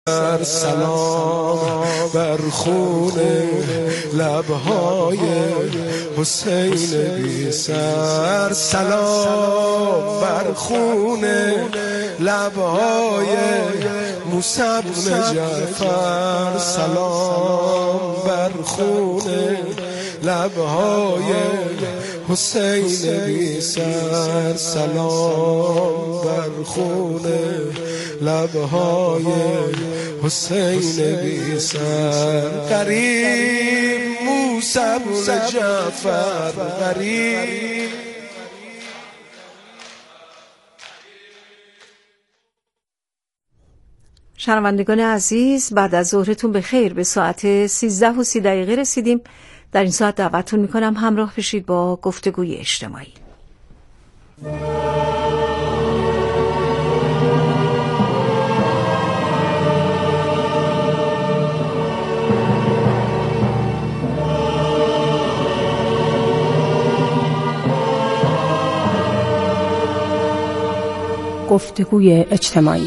سلام بر خون لبهای حسین بی سر، سلام بر خون لبهای موسی بن جعفر، سلام بر خون لبهای حسین بی سر، سلام بر خون لبهای حسین بی سر. غریب موسی بن جعفر، غریب. شنوندگان عزیز، بعد از ظهرتون به خیر. به ساعت 13:30 رسیدیم. در این ساعت دعوتتون میکنم همراه بشید با گفتگوی اجتماعی. گفتگوی اجتماعی.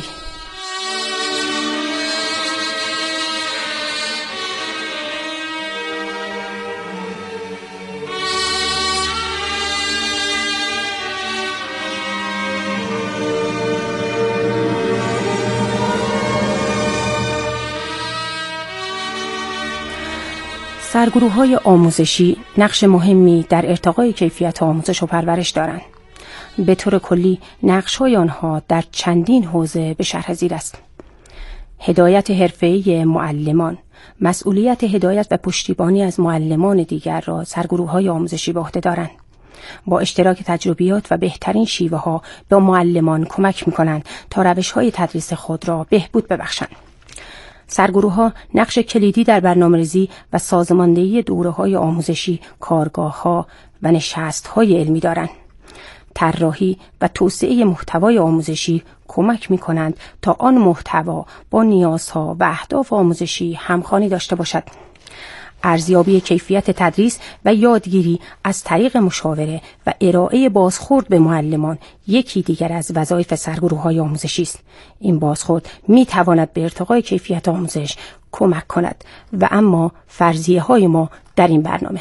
سرگروه‌های آموزشی نقش مهمی در ارتقای کیفیت آموزش و پرورش دارند. به طور کلی نقش‌های آنها در چندین حوزه به شرح زیر است. هدایت حرفه‌ای معلمان، مسئولیت هدایت و پشتیبانی از معلمان دیگر را سرگروه‌های آموزشی به عهده دارند. با اشتراک تجربیات و بهترین شیوه‌ها به معلمان کمک می‌کنند تا روش‌های تدریس خود را بهبود ببخشند. سرگروه‌ها نقش کلیدی در برنامه‌ریزی و سازماندهی دوره‌های آموزشی، کارگاه‌ها و نشست‌های علمی دارند. طراحی و توسعه محتوای آموزشی کمک می‌کنند تا آن محتوا با نیازها و اهداف آموزشی همخوانی داشته باشد. ارزیابی کیفیت تدریس و یادگیری از طریق مشاوره و ارائه بازخورد به معلمان یکی دیگر از وظایف سرگروه‌های آموزشی است. این بازخورد می‌تواند به ارتقای کیفیت آموزش کمک کند و اما فرضیه‌های ما در این برنامه.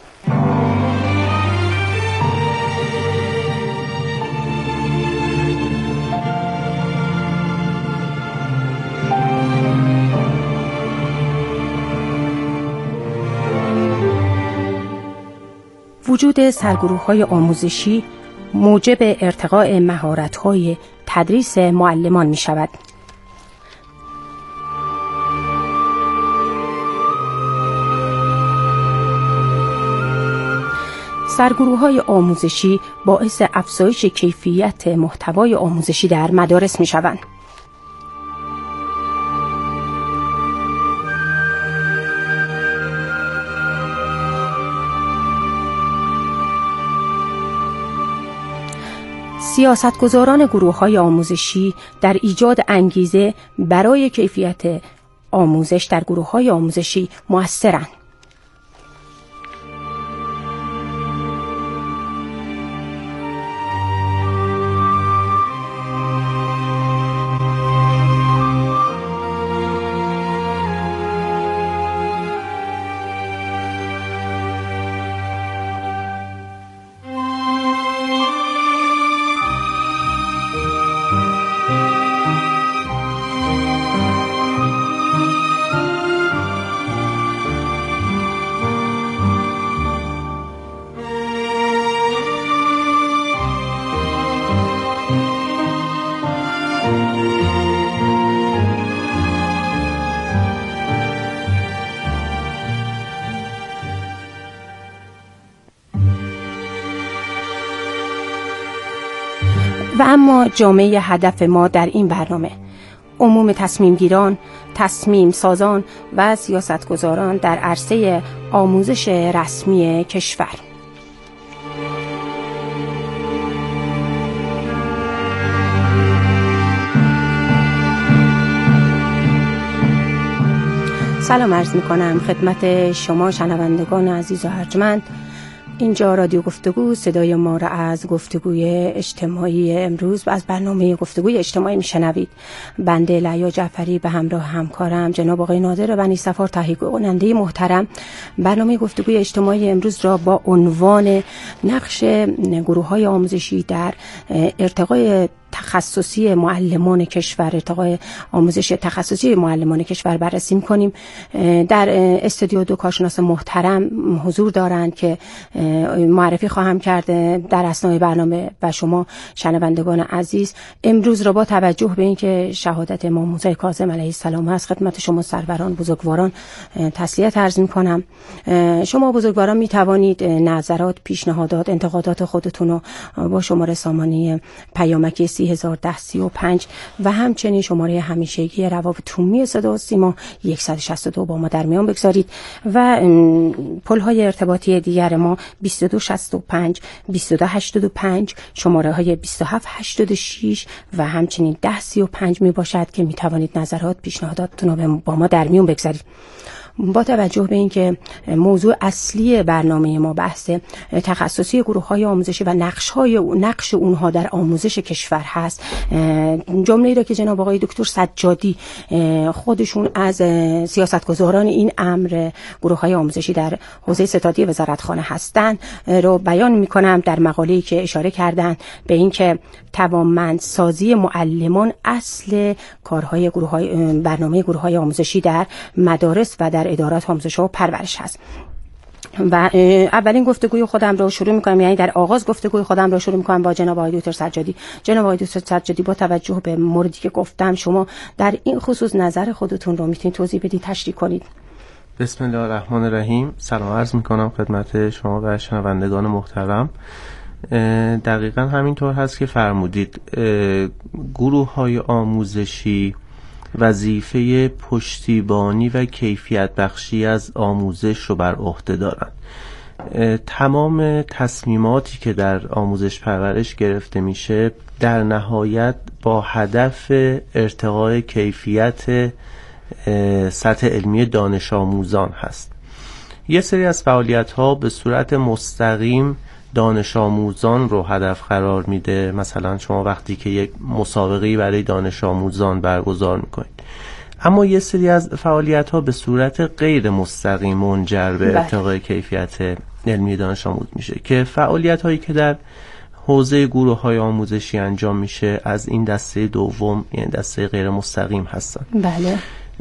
وجود سرگروه‌های آموزشی موجب ارتقاء مهارت‌های تدریس معلمان می‌شود. سرگروه‌های آموزشی باعث افزایش کیفیت محتوای آموزشی در مدارس می‌شوند. سیاستگزاران گروه‌های آموزشی در ایجاد انگیزه برای کیفیت آموزش در گروه‌های آموزشی مؤثرند. و اما جامعه هدف ما در این برنامه، عموم تصمیمگیران، تصمیم سازان و سیاستگزاران در عرصه آموزش رسمی کشور. سلام عرض می‌کنم خدمت شما شنوندگان عزیز و ارجمند. اینجا رادیو گفتگو، صدای ما را از گفتگوی اجتماعی امروز و از برنامه گفتگوی اجتماعی میشنوید. بنده لیا جعفری به همراه همکارم جناب آقای نادر بنی صفار تهیه کننده محترم برنامه گفتگوی اجتماعی امروز را با عنوان نقش گروه‌های آموزشی در ارتقای تخصصی معلمان کشور، ارتقای آموزش تخصصی معلمان کشور بررسی می‌کنیم. در استودیو دو کارشناس محترم حضور دارند که معرفی خواهم کرد در اثنای برنامه و شما شنوندگان عزیز امروز را با توجه به اینکه شهادت امام موسی کاظم علیه السلام است خدمت شما سروران بزرگواران تسلیت عرض می‌کنم. شما بزرگواران می‌توانید نظرات، پیشنهادات، انتقادات خودتون رو با شماره سامانه پیامکی 301035 و همچنین شماره همیشگی روابط عمومی صدا و سیما 162 با ما در میان بگذارید و پل‌های ارتباطی دیگر ما 2265 2285 شماره های 2786 و همچنین 1035 می باشد که می توانید نظرات، پیشنهاداتتون رو با ما در میان بگذارید. با توجه به اینکه موضوع اصلی برنامه ما بحث تخصصی گروه‌های آموزشی و نقش اونها در آموزش کشور هست، جمله‌ای را که جناب آقای دکتر سجادی خودشون از سیاستگزاران این امر گروه‌های آموزشی در حوزه ستادی وزارتخانه هستند رو بیان می‌کنم در مقاله‌ای که اشاره کردن به اینکه توانمندسازی معلمان اصل کارهای برنامه گروه‌های آموزشی در مدارس و در ادارات آموزش و پرورش هست. و اولین گفتگوی خودم رو شروع می‌کنم، یعنی در آغاز گفتگوی خودم رو شروع می‌کنم با جناب آقای دکتر سجادی. جناب آقای دکتر سجادی، با توجه به موردی که گفتم شما در این خصوص نظر خودتون رو میتونید توضیح بدید، تشریح کنید. بسم الله الرحمن الرحیم. سلام عرض می‌کنم خدمت شما و شنوندگان محترم. دقیقاً همینطور هست که فرمودید. گروه‌های آموزشی وظیفه پشتیبانی و کیفیت بخشی از آموزش رو بر عهده دارند. تمام تصمیماتی که در آموزش پرورش گرفته میشه در نهایت با هدف ارتقای کیفیت سطح علمی دانش آموزان هست. یه سری از فعالیت‌ها به صورت مستقیم دانش آموزان رو هدف قرار میده. مثلا شما وقتی که یک مسابقه‌ای برای دانش آموزان برگزار میکنید، اما یه سری از فعالیت‌ها به صورت غیر مستقیم منجر به ارتقای کیفیت علمی دانش آموز میشه که فعالیت‌هایی که در حوزه گروه‌های آموزشی انجام میشه از این دسته دوم، یعنی دسته غیر مستقیم هستن. بله.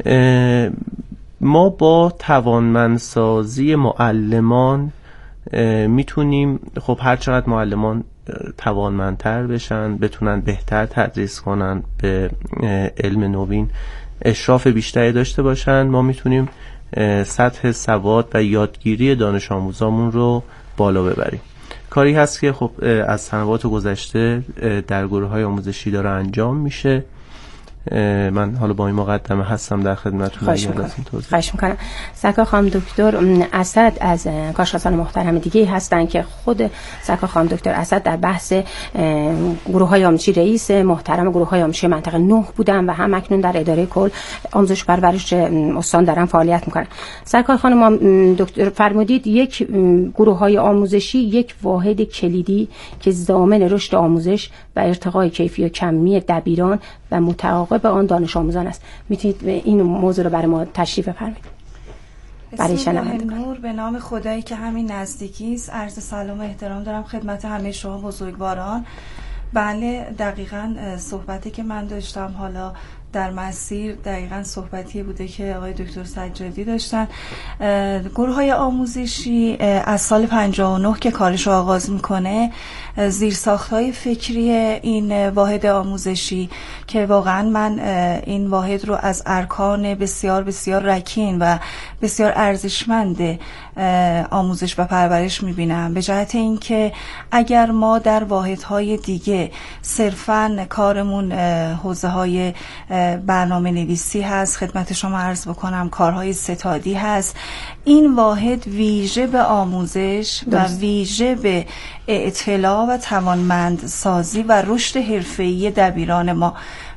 ما با توانمندسازی معلمان میتونیم خب هر چقدر معلمان توانمندتر بشن، بتونن بهتر تدریس کنن، به علم نوین اشراف بیشتری داشته باشن، ما میتونیم سطح سواد و یادگیری دانش آموزامون رو بالا ببریم. کاری هست که خب از سنوات گذشته در گروه‌های آموزشی داره انجام میشه. من حالا با این مقدمه هستم در خدمتتون. خواهش میکنم. سرکار خانم دکتر اسد از کارشناسان محترم دیگه هستن که خود سرکار خانم دکتر اسد در بحث گروه‌های آموزشی رئیس محترم گروه‌های آموزشی منطقه 9 بودن و هم اکنون در اداره کل آموزش پرورش استان دارن فعالیت میکنن. سرکار خانم دکتر فرمودید یک گروه‌های آموزشی یک واحد کلیدی که ضامن رشد آموزش و ارتقای کیفی و کمی دبیران و متعاقب آن دانش آموزان است. میتونید این موضوع رو برای ما تشریح بفرمایید؟ برای نور به نام خدایی که همین نزدیکی است، عرض سلام و احترام دارم خدمت همه شما بزرگواران. بله، دقیقاً صحبتی که من داشتم حالا در مسیر دقیقاً صحبتی بوده که آقای دکتر سجادی داشتن. گروه‌های آموزشی از سال 59 که کارش رو آغاز میکنه، زیرساخت‌های فکری این واحد آموزشی که واقعاً من این واحد رو از ارکان بسیار بسیار رکین و بسیار ارزشمند آموزش و پرورش میبینم، به جهت اینکه اگر ما در واحدهای دیگه صرفاً کارمون حوزه‌های برنامه نویسی هست، خدمت شما عرض بکنم کارهای ستادی هست، این واحد ویژه به آموزش و ویژه به اطلاع و توانمندسازی و رشد حرفه‌ای دبیران ما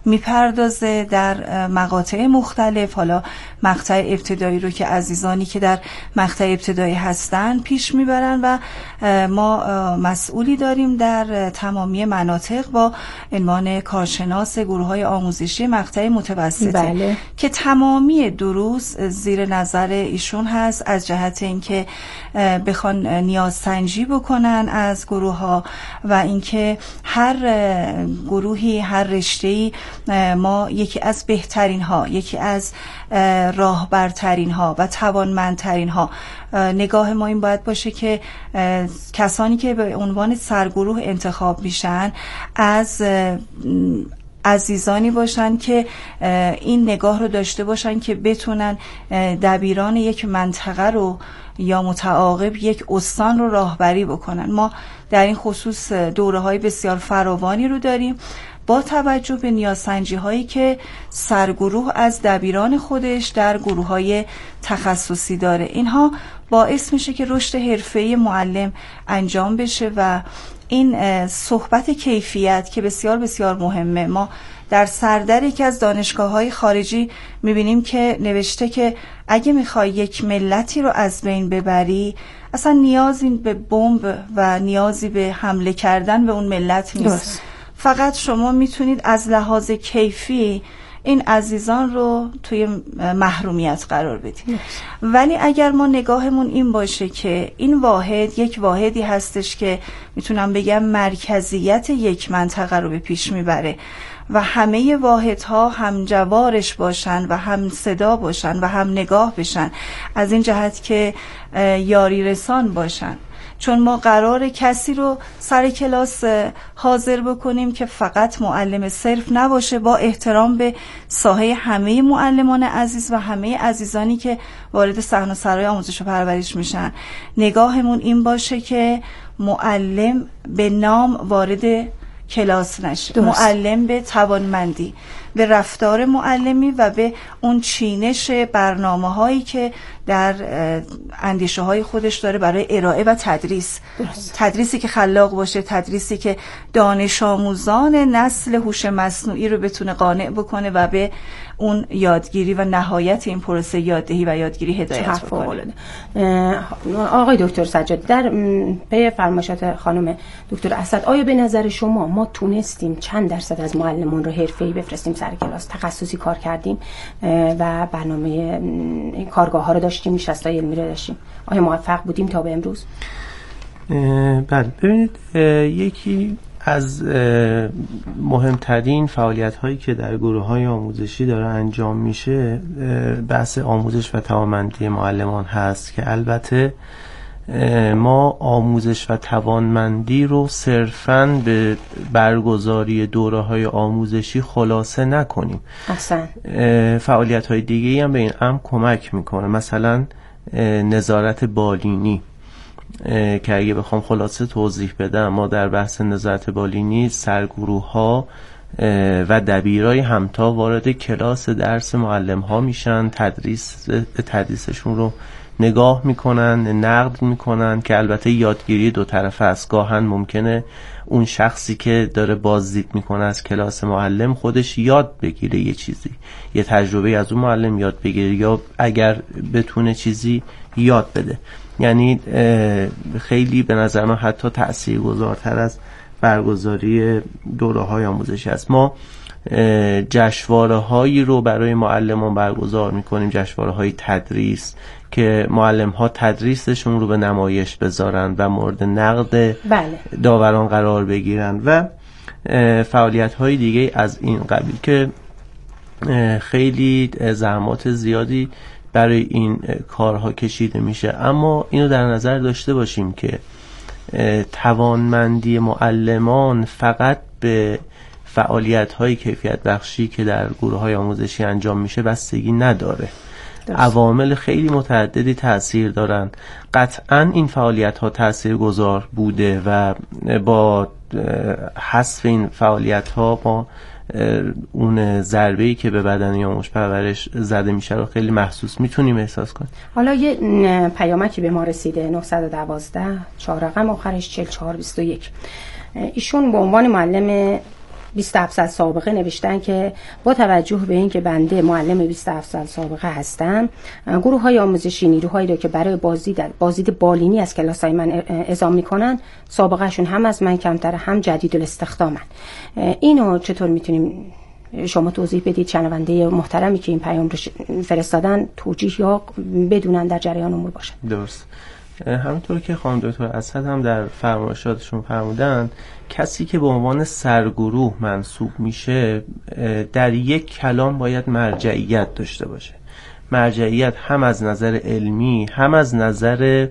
میپردازه در مقاطع مختلف. حالا مقطع ابتدایی رو که عزیزانی که در مقطع ابتدایی هستن پیش میبرن و ما مسئولی داریم در تمامی مناطق با عنوان کارشناس گروه‌های آموزشی مقطع متوسطه که تمامی دروس زیر نظر ایشون هست، از جهت اینکه بخوان نیاز سنجی بکنن از گروه‌ها و اینکه هر گروهی، هر رشته‌ای ما یکی از بهترین ها، یکی از راهبرترین ها و توانمندترین ها، نگاه ما این باید باشه که کسانی که به عنوان سرگروه انتخاب میشن از عزیزانی باشن که این نگاه رو داشته باشن که بتونن دبیران یک منطقه رو یا متعاقب یک استان رو راهبری بکنن. ما در این خصوص دوره‌های بسیار فراوانی رو داریم با توجه به نیازسنجی هایی که سرگروه از دبیران خودش در گروه‌های تخصصی داره. اینها باعث میشه که رشد حرفه‌ای معلم انجام بشه و این صحبت کیفیت که بسیار بسیار مهمه. ما در سردر یکی از دانشگاه‌های خارجی می‌بینیم که نوشته که اگه می‌خوای یک ملتی رو از بین ببری، اصلا نیازی به بمب و نیازی به حمله کردن به اون ملت نیست. فقط شما میتونید از لحاظ کیفی این عزیزان رو توی محرومیت قرار بدید. ولی اگر ما نگاهمون این باشه که این واحد یک واحدی هستش که میتونم بگم مرکزیت یک منطقه رو به پیش میبره و همه واحدها هم جوارش باشن و هم صدا باشن و هم نگاه بشن، از این جهت که یاری رسان باشن، چون ما قرار کسی رو سر کلاس حاضر بکنیم که فقط معلم صرف نباشه، با احترام به ساحه همه معلمان عزیز و همه عزیزانی که وارد صحن و سرای آموزش و پرورش میشن. نگاهمون این باشه که معلم به نام وارد کلاس نشه، معلم به توانمندی، به رفتار معلمی و به اون چینش برنامه هایی که در اندیشه های خودش داره برای ارائه و تدریس. تدریسی که خلاق باشه، تدریسی که دانش آموزان نسل هوش مصنوعی رو بتونه قانع بکنه و به اون یادگیری و نهایت این پروسه یاددهی و یادگیری هدایت بکنه. آقای دکتر سجاد، در پی فرمایشات خانم دکتر اسد، آیا به نظر شما ما تونستیم چند درصد از معلمان رو حرفه‌ای بفرستیم سر کلاس، تخصصی کار کردیم و برنامه کارگاه ها رو داشتیم، نشست‌های علمی رو داشتیم؟ آیا موفق بودیم تا به امروز؟ بله، ببینید یکی از مهمترین فعالیت هایی که در گروه های آموزشی داره انجام میشه بحث آموزش و توانمندی معلمان هست که البته ما آموزش و توانمندی رو صرفاً به برگزاری دوره های آموزشی خلاصه نکنیم. احسن. فعالیت های دیگه‌ای هم به این امر کمک میکنه، مثلا نظارت بالینی که اگه بخوام خلاصه توضیح بدم، ما در بحث نظارت بالینی سرگروه ها و دبیرای همتا وارد کلاس درس معلم ها میشن، تدریسشون رو نگاه میکنن، نقد میکنن که البته یادگیری دو طرفه است. گاهن ممکنه اون شخصی که داره بازدید میکنه از کلاس معلم خودش یاد بگیره یه چیزی، یه تجربه از اون معلم یاد بگیره، یا اگر بتونه چیزی یاد بده. یعنی خیلی به نظر من حتی تاثیرگذارتر از برگزاری دوره‌های آموزشی است. ما جشنواره‌هایی رو برای معلمان برگزار می‌کنیم، جشنواره‌های تدریس که معلم‌ها تدریسشون رو به نمایش بذارن و مورد نقد داوران قرار بگیرن و فعالیت‌های دیگه از این قبیل که خیلی زحمات زیادی برای این کارها کشیده میشه. اما اینو در نظر داشته باشیم که توانمندی معلمان فقط به فعالیت‌های کیفیت بخشی که در گروه‌های آموزشی انجام میشه بستگی نداره. عوامل خیلی متعددی تأثیر دارن. قطعاً این فعالیت‌ها تأثیرگذار بوده و با حذف این فعالیت‌ها ما اون ضربه‌ای که به بدن آموزش پرورش زده میشه رو خیلی محسوس میتونیم احساس کنیم. حالا یه پیامکی به ما رسیده 912 4 رقم آخرش 4421. ایشون به عنوان معلم 27 سال سابقه نوشتن که با توجه به اینکه بنده معلم 27 سال سابقه هستم، گروه‌های آموزشی نیروهایی رو که برای بازدید بالینی از کلاس‌های من اعزام می‌کنن، سابقه‌شون هم از من کمتره، هم جدید الاستخدامن. اینو چطور میتونیم شما توضیح بدید شنونده محترمی که این پیام رو فرستادن توجیه یا بدونن در جریان امور باشن؟ درست. همونطور که خانم دکتر اسد هم در فرمایشاتشون فرمودن، کسی که به عنوان سرگروه منصوب میشه در یک کلام باید مرجعیت داشته باشه. مرجعیت هم از نظر علمی، هم از نظر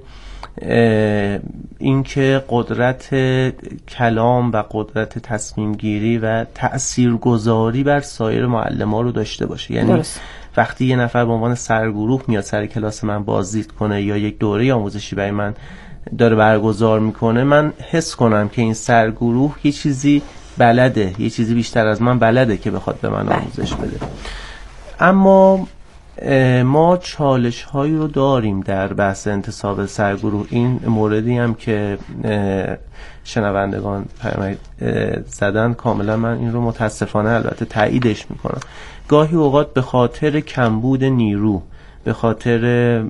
اینکه قدرت کلام و قدرت تصمیم گیری و تأثیرگذاری بر سایر معلم‌ها رو داشته باشه. یعنی درست. وقتی یه نفر به عنوان سرگروه میاد سر کلاس من بازدید کنه یا یک دوره آموزشی برای من داره برگزار میکنه، من حس کنم که این سرگروه یه چیزی بلده، یه چیزی بیشتر از من بلده که بخواد به من آموزش بده. اما ما چالش هایی رو داریم در بحث انتصاب سرگروه. این موردی هم که شنوندگان زدن کاملا من این رو متاسفانه البته تاییدش میکنم. گاهی اوقات به خاطر کمبود نیرو، به خاطر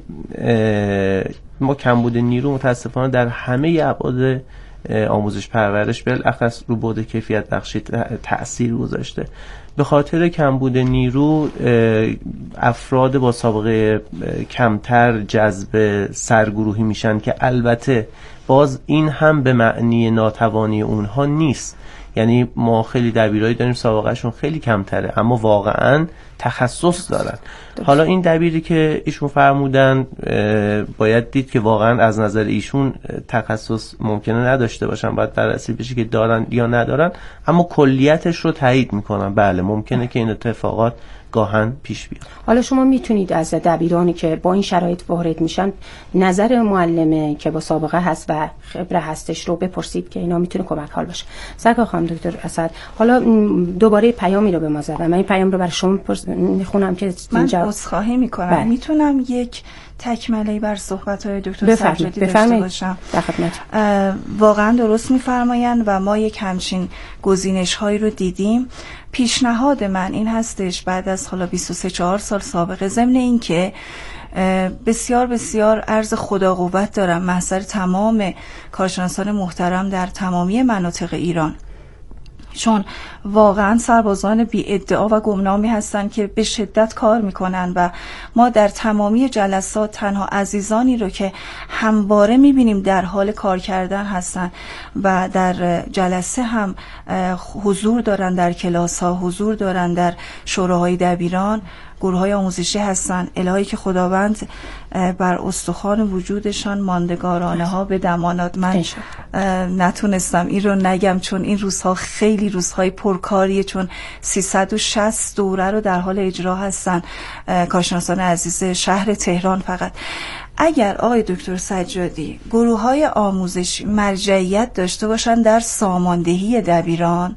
ما کمبود نیرو متاسفانه در همه ابعاد آموزش پرورش بالاخص رو بعد کیفیت بخشی تأثیر گذاشته. به خاطر کمبود نیرو افراد با سابقه کمتر جذب سرگروهی میشن که البته باز این هم به معنی ناتوانی اونها نیست. یعنی ما خیلی دبیرایی داریم سابقهشون خیلی کمتره اما واقعا تخصص دارن. حالا این دبیری که ایشون فرمودن باید دید که واقعا از نظر ایشون تخصص ممکنه نداشته باشن، باید بررسی بشه که دارن یا ندارن، اما کلیتش رو تایید میکنن. بله ممکنه که این اتفاقات گاهن پیش بیاد. حالا شما میتونید از دبیرانی که با این شرایط وارد میشن نظر معلمه که با سابقه هست و خبره هستش رو بپرسید که اینا میتونه کمک حال باشه. سرکار خانم دکتر اسد، حالا دوباره پیامی رو به ما زدن، من این پیام رو برای شما میخونم که من عذرخواهی میکنم. میتونم یک تکمله بر صحبت‌های دکتر سجادی داشته باشم؟ واقعا درست میفرمایند و ما یک همچین گزینش‌هایی رو دیدیم. پیشنهاد من این هستش بعد از حالا 23-4 سال سابقه، ضمن این که بسیار بسیار عرض خدا قوت دارم محضر تمام کارشناسان محترم در تمامی مناطق ایران، چون واقعا سربازان بی ادعا و گمنامی هستن که به شدت کار میکنن و ما در تمامی جلسات تنها عزیزانی رو که همواره میبینیم در حال کار کردن هستن و در جلسه هم حضور دارن، در کلاس ها حضور دارن، در شوراهای دبیران، گروه‌های آموزشی هستن. الهی که خداوند بر استخوان وجودشان ماندگارانه ها بدماند. من نتونستم این رو نگم چون این روزها خیلی روزهای پرکاریه، چون 360 دوره رو در حال اجرا هستن کارشناسان عزیز شهر تهران. فقط اگر آقای دکتر سجادی گروه‌های آموزشی مرجعیت داشته باشن در ساماندهی دبیران،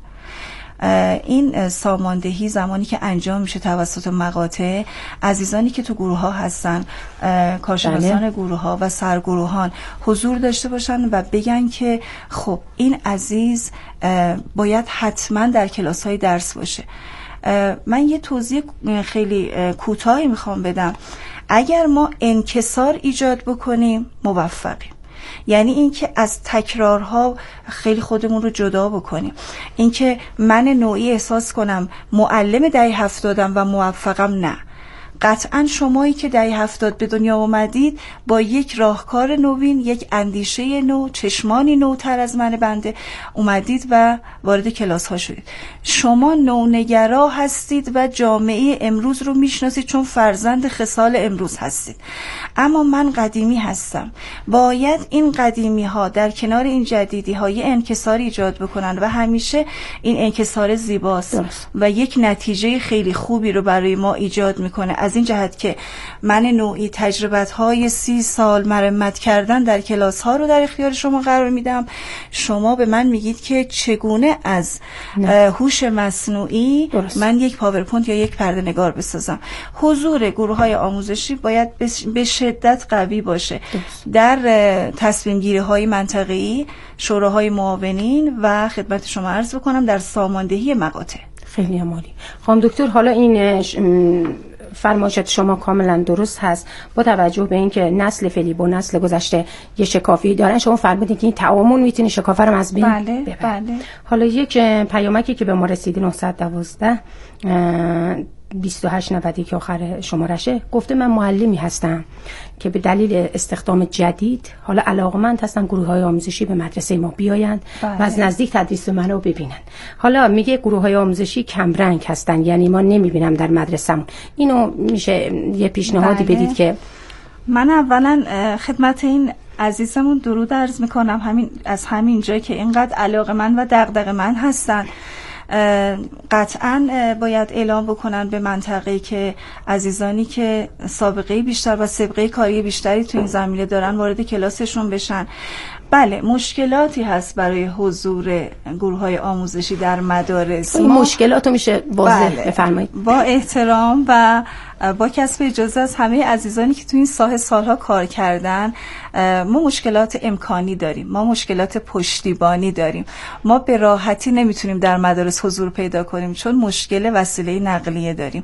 این ساماندهی زمانی که انجام میشه توسط مقاطع، عزیزانی که تو گروه ها هستن، کارشناسان گروه ها و سرگروهان حضور داشته باشن و بگن که خب این عزیز باید حتما در کلاس های درس باشه. من یه توضیح خیلی کوتاهی میخوام بدم. اگر ما انکسار ایجاد بکنیم موفقیم، یعنی اینکه از تکرارها خیلی خودمون رو جدا بکنیم. اینکه من نوعی احساس کنم معلم دهه 70م و موفقم، نه. قطعا شمایی که دهه 70 به دنیا اومدید با یک راهکار نوین، یک اندیشه نو، چشمانی نوتر از من بنده اومدید و وارد کلاس ها شدید. شما نونگرا هستید و جامعه امروز رو میشناسید چون فرزند خصال امروز هستید. اما من قدیمی هستم. باید این قدیمی ها در کنار این جدیدی ها یه انکسار ایجاد بکنن و همیشه این انکسار زیباست و یک نتیجه خیلی خوبی رو برای ما ایجاد میکنه. از این جهت که من نوعی تجربت‌های 30 سال مرمت کردن در کلاس‌ها رو در اختیار شما قرار میدم. شما به من میگید که چگونه از هوش مصنوعی من یک پاورپوینت یا یک پرده نگار بسازم. حضور گروه‌های آموزشی باید به شدت قوی باشه در تصمیم گیری‌های منطقه‌ای، شوراهای معاونین و خدمت شما عرض بکنم در ساماندهی مقاطع. خیلی عالی. خانم دکتر، حالا این فرمایشات شما کاملا درست هست. با توجه به اینکه نسل فعلی با نسل گذشته یه شکافی دارن، شما فرمودید که این تعامل میتونه شکافه رو از بین ببره. بله. حالا یک پیامکی که به ما رسیده 912 2890 که آخر شمارشه، گفته من معلمی هستم که به دلیل استخدام جدید حالا علاقمند هستن گروه‌های آموزشی به مدرسه ما بیایند و از نزدیک تدریس من رو ببینن. حالا میگه گروه‌های آموزشی کم رنگ هستن، یعنی ما نمیبینم در مدرسه‌مون. اینو میشه یه پیشنهادی بدید که من اولا خدمت این عزیزمون درود عرض میکنم، از همین جایی که اینقدر علاقه‌مند و دغدغه‌مند هستن. قطعاً باید اعلام بکنن به منطقه‌ای که عزیزانی که سابقه بیشتر و سابقه کاری بیشتری تو این زمینه دارن وارد کلاسشون بشن. بله، مشکلاتی هست برای حضور گروه‌های آموزشی در مدارس. این مشکلاتو میشه واضح بفرمایید؟ با احترام و با کسب اجازه از همه عزیزانی که تو این سالها کار کردن، ما مشکلات امکانی داریم، ما مشکلات پشتیبانی داریم. ما به راحتی نمیتونیم در مدارس حضور پیدا کنیم چون مشکل وسیله نقلیه داریم.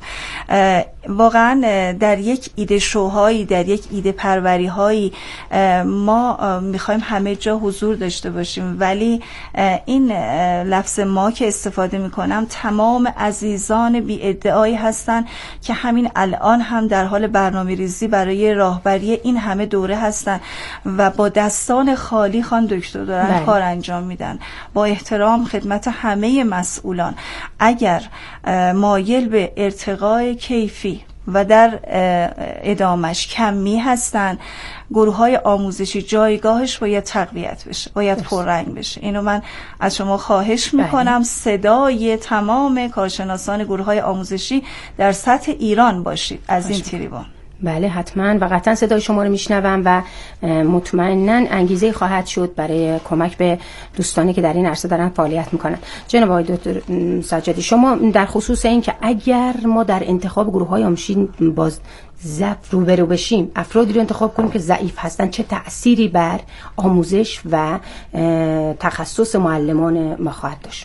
واقعا در یک ایده شوهایی، در یک ایده پروری‌هایی ما میخوایم همه جا حضور داشته باشیم، ولی این لفظ ما که استفاده میکنم، تمام عزیزان بی ادعایی هستن که همین الان هم در حال برنامه‌ریزی برای راهبری این همه دوره هستن و با دستان خالی خان دکتر دارن کار انجام میدن. با احترام خدمت همه مسئولان، اگر مایل به ارتقای کیفی و در ادامش کمی هستن، گروه‌های آموزشی جایگاهش باید تقویت بشه، باید پررنگ بشه. اینو من از شما خواهش میکنم صدای تمام کارشناسان گروه‌های آموزشی در سطح ایران باشید از این تریبون. بله حتما، و قطعا صدای شما رو میشنوم و مطمئنا انگیزه خواهد شد برای کمک به دوستانی که در این عرصه دارن فعالیت میکنن. جناب آقای دکتر سجادی، شما در خصوص این که اگر ما در انتخاب گروه‌های آموزشی باز ضعف روبرو بشیم، افرادی رو انتخاب کنیم که ضعیف هستن، چه تأثیری بر آموزش و تخصص معلمان ما خواهد داشت؟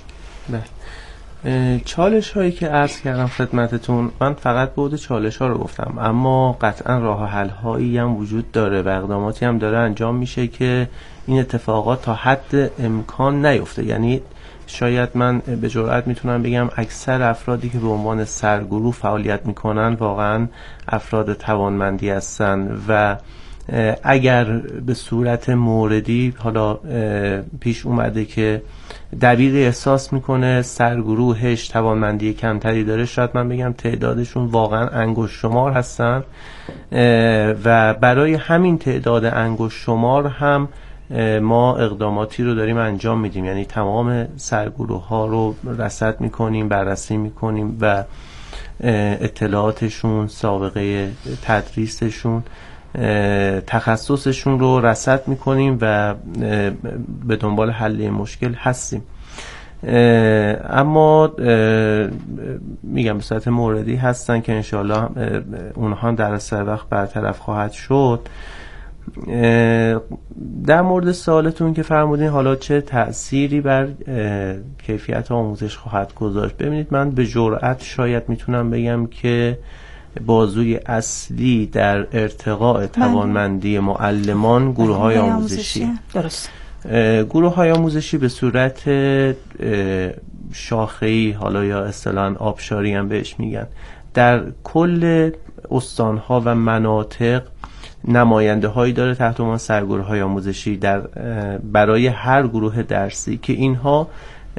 چالش هایی که عرض کردم خدمتتون، من فقط بعد چالش ها رو گفتم، اما قطعا راه حل هایی هم وجود داره و اقداماتی هم داره انجام میشه که این اتفاقات تا حد امکان نیفته. یعنی شاید من به جرئت میتونم بگم اکثر افرادی که به عنوان سرگروه فعالیت میکنن واقعا افراد توانمندی هستن و اگر به صورت موردی حالا پیش اومده که دبیر احساس میکنه سرگروهش توانمندی کمتری داره، شاید من بگم تعدادشون واقعا انگشت شمار هستن و برای همین تعداد انگشت شمار هم ما اقداماتی رو داریم انجام میدیم. یعنی تمام سرگروه ها رو رصد میکنیم، بررسی میکنیم و اطلاعاتشون، سابقه تدریسشون، تخصصشون رو رصد میکنیم و به دنبال حل مشکل هستیم. اما میگم به صورت موردی هستن که انشاءالله اونها در سر وقت برطرف خواهد شد. در مورد سوالتون که فرمودین حالا چه تأثیری بر کیفیت آموزش خواهد گذاشت، ببینید من به جرئت شاید میتونم بگم که بازوی اصلی در ارتقاء توانمندی معلمان گروه‌های آموزشی. درست. گروه‌های آموزشی به صورت شاخه‌ای، حالا یا اصطلاحاً آبشاری هم بهش میگن، در کل استان‌ها و مناطق نماینده هایی داره تحت عنوان سرگروه‌های آموزشی برای هر گروه درسی که اینها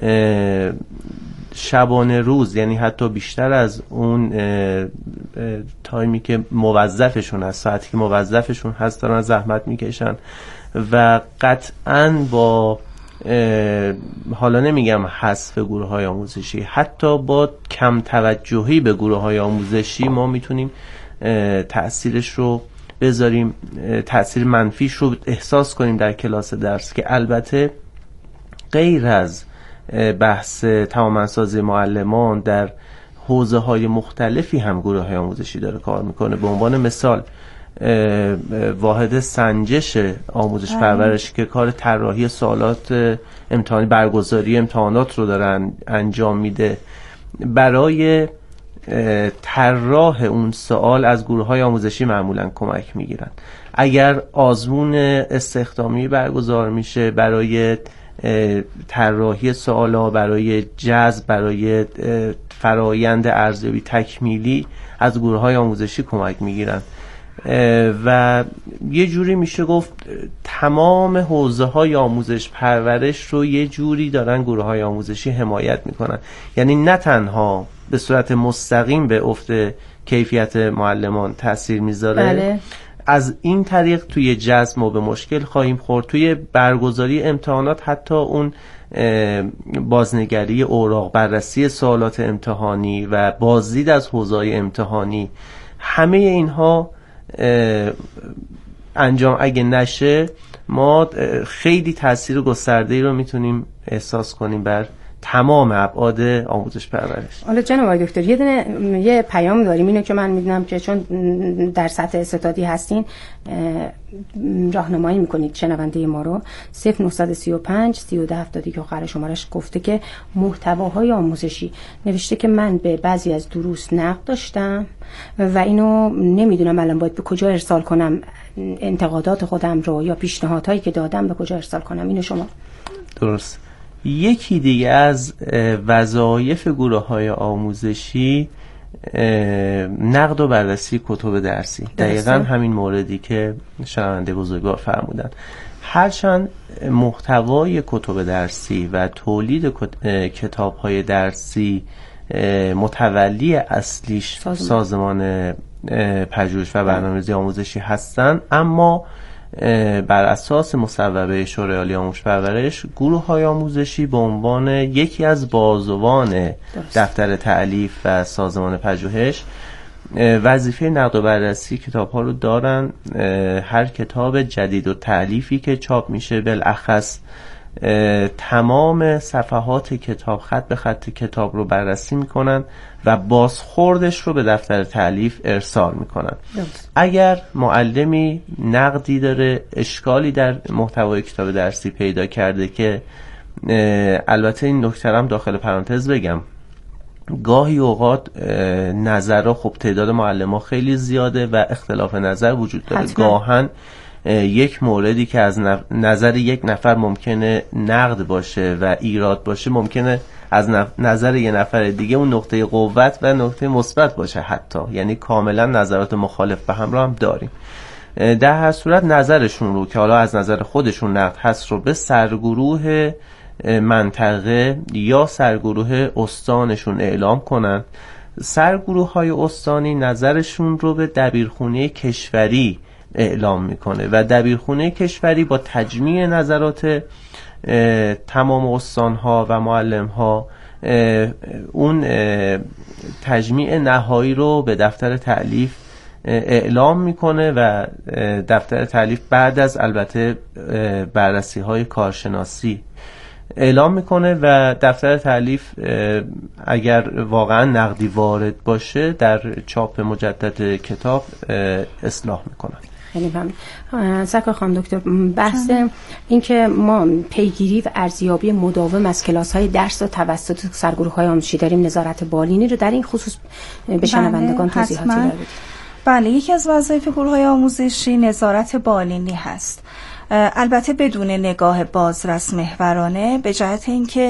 شبانه روز، یعنی حتی بیشتر از اون تایمی که موظفشون هست، ساعتی که موظفشون هست، دارن زحمت میکشن و قطعاً با حالا نمیگم حذف گروه‌های آموزشی، حتی با کم توجهی به گروه‌های آموزشی ما میتونیم تأثیرش رو بذاریم، تأثیر منفیش رو احساس کنیم در کلاس درس، که البته غیر از بحث توانمندسازی معلمان در حوزه‌های مختلفی هم گروه‌های آموزشی داره کار میکنه. به عنوان مثال واحد سنجش آموزش پرورش که کار طراحی سوالات امتحانی، برگزاری امتحانات رو دارن انجام میده، برای طراح اون سوال از گروه‌های آموزشی معمولا کمک میگیرن. اگر آزمون استخدامی برگزار میشه برای طراحی سوالا، برای جذب، برای فرایند ارزیابی تکمیلی، از گروه‌های آموزشی کمک میگیرن و یه جوری میشه گفت تمام حوزه‌های آموزش پرورش رو یه جوری دارن گروه‌های آموزشی حمایت میکنن. یعنی نه تنها به صورت مستقیم به افت کیفیت معلمان تاثیر میذاره، بله، از این طریق توی جذب ما به مشکل خواهیم خورد. توی برگزاری امتحانات حتی اون بازنگری اوراق، بررسی سوالات امتحانی و بازدید از حوزه‌های امتحانی، همه اینها انجام اگه نشه، ما خیلی تاثیر گسترده‌ای رو میتونیم احساس کنیم بر تمام ابعاد آموزش پرورش. حالا جناب آقای دکتر یه پیام داریم، اینو که من میدونم که چون در سطح استعدادی هستین راهنمایی میکنید شنونده ما رو. 0935 3070 که آخر شمارش گفته که محتواهای آموزشی، نوشته که من به بعضی از دروس نقد داشتم و اینو نمیدونم الان باید به کجا ارسال کنم، انتقادات خودم رو یا پیشنهادهایی که دادم به کجا ارسال کنم. اینو شما درست. یکی دیگه از وظایف گروه‌های آموزشی نقد و بررسی کتب درسی، دقیقاً همین موردی که شنونده بزرگوار فرمودن. هرچند محتوای کتب درسی و تولید کتاب‌های درسی متولی اصلیش سازمان پژوهش و برنامه‌ریزی آموزشی هستند، اما بر اساس مصوبه شورای عالی آموزش پرورش، گروه‌های آموزشی به عنوان یکی از بازوان دفتر تألیف و سازمان پژوهش وظیفه نقد و بررسی کتاب‌ها رو دارن. هر کتاب جدید و تألیفی که چاپ میشه، بالاخص تمام صفحات کتاب، خط به خط کتاب رو بررسی میکنن و بازخوردش رو به دفتر تألیف ارسال میکنن. اگر معلمی نقدی داره، اشکالی در محتوای کتاب درسی پیدا کرده، که البته این نکته هم داخل پرانتز بگم، گاهی اوقات نظرها، خب تعداد معلم‌ها خیلی زیاده و اختلاف نظر وجود داره. گاهن یک موردی که از نظر یک نفر ممکنه نقد باشه و ایراد باشه، ممکنه از نظر یک نفر دیگه اون نقطه قوت و نقطه مثبت باشه حتی. یعنی کاملا نظرات مخالف به همراه هم داریم. در هر صورت نظرشون رو که حالا از نظر خودشون نقد هست رو به سرگروه منطقه یا سرگروه استانشون اعلام کنن. سرگروه‌های استانی نظرشون رو به دبیرخونه کشوری اعلام میکنه و دبیرخونه کشوری با تجمیع نظرات تمام استانها و معلمها اون تجمیع نهایی رو به دفتر تألیف اعلام میکنه و دفتر تألیف بعد از البته بررسی های کارشناسی اعلام میکنه و دفتر تألیف اگر واقعا نقدی وارد باشه در چاپ مجدد کتاب اصلاح میکنه. خیلی ممنون. سرکار خانم دکتر، بحث این که ما پیگیری و ارزیابی مداوم از کلاس‌های درس و توسط سرگروه‌های آموزشی داریم، نظارت بالینی رو در این خصوص به شنوندگان توضیحاتی بدید. بله، یکی از وظایف گروه‌های آموزشی نظارت بالینی هست. البته بدون نگاه بازرس محورانه، به جهت اینکه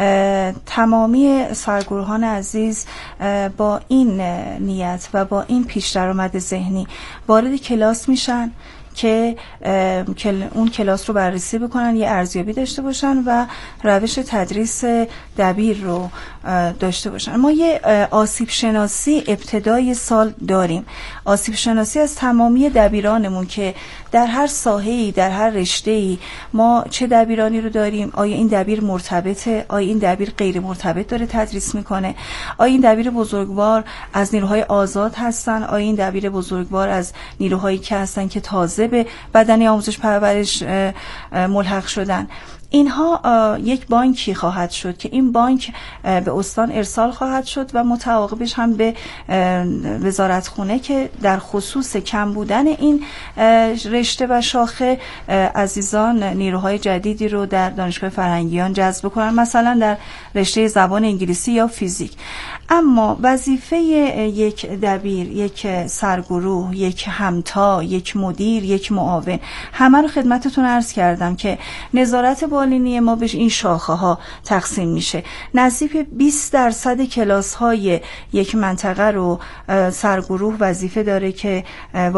تمامی سرگروهان عزیز با این نیت و با این پیش درآمد ذهنی وارد کلاس میشن که اون کلاس رو بررسی بکنن، یه ارزیابی داشته باشن و روش تدریس دبیر رو داشته باشن. ما یه آسیب شناسی ابتدای سال داریم، آسیب شناسی از تمامی دبیرانمون که در هر ساحه‌ای، در هر رشته‌ای ما چه دبیرانی رو داریم، آیا این دبیر مرتبطه، آیا این دبیر غیر مرتبط داره تدریس میکنه، آیا این دبیر بزرگوار از نیروهای آزاد هستن، آیا این دبیر بزرگوار از نیروهایی که هستن که تازه به بدنه آموزش پرورش ملحق شدن. اینها یک بانکی خواهد شد که این بانک به استان ارسال خواهد شد و متعاقبش هم به وزارتخونه که در خصوص کم بودن این رشته و شاخه عزیزان نیروهای جدیدی رو در دانشگاه فرهنگیان جذب کنن، مثلا در رشته زبان انگلیسی یا فیزیک. اما وظیفه یک دبیر، یک سرگروه، یک همتا، یک مدیر، یک معاون، همه رو خدمتتون عرض کردم که نظارت بالینی ما به این شاخه ها تقسیم میشه. نزدیک 20% کلاس های یک منطقه رو سرگروه وظیفه داره که